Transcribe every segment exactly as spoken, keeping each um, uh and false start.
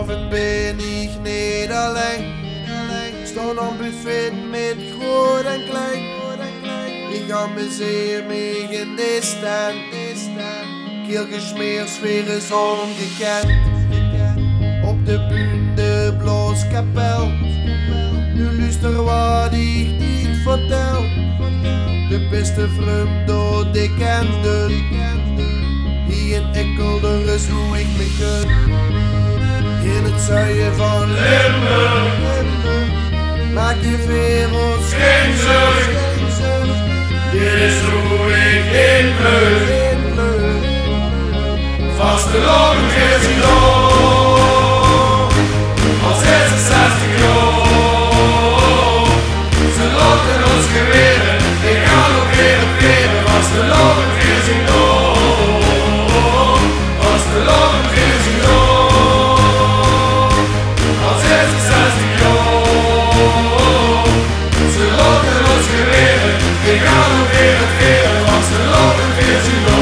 Vanavond ben ik niet alleen. Staan aan buffet met groot en klein. Ik amuseer me in de stand. Keelgesmeer, sfeer is ongekend. Op de bühne bloos kapel. Nu luister wat ik ik vertel. De beste vriend door de kende. Hier in Ekkelder is hoe ik me gun. In het zuiden van Limburg maak je wereld geen zorg. Dit is hoe ik in Bleut. Vaste lopen veertien jaar, al zesenzestig jaar. Ze loten ons geweren, ik ga nog weer het weren. Vaste lopen veertien jaar, vaste lopen veertien jaar, al zesenzestig jaar. Ze loten ons geweren, ik ga nog weer het weren. Vaste lopen veertien jaar.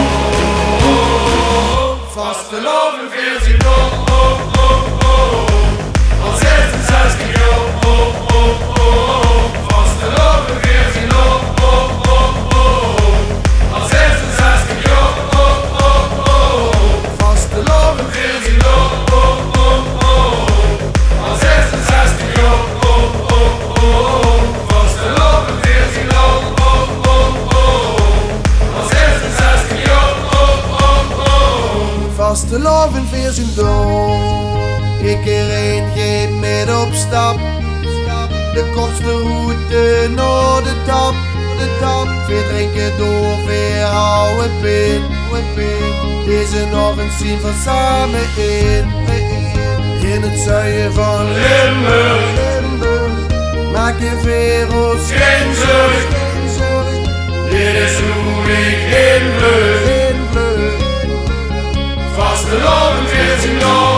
Vasteloven veertien jaar, oh oh oh, al zesenzestig jaar, oh oh oh. Vasteloven veertien jaar, oh oh oh, al zesenzestig jaar, oh oh oh. Vasteloven veertien jaar, oh oh oh, al zesenzestig jaar, oh oh oh. Vasteloven veertien jaar, oh oh oh, al zesenzestig jaar, oh oh oh. Vasteloven veertien jaar, ik er een geen meer op stap. De kortste route naar de tap, de tap. Weer drinken door, weer houden pin. Deze avond zien we samen in. In het zuiden van Limburg maak je wereld geen zorg. Dit is hoe ik in Bleut. Vasteloven veertien jaar.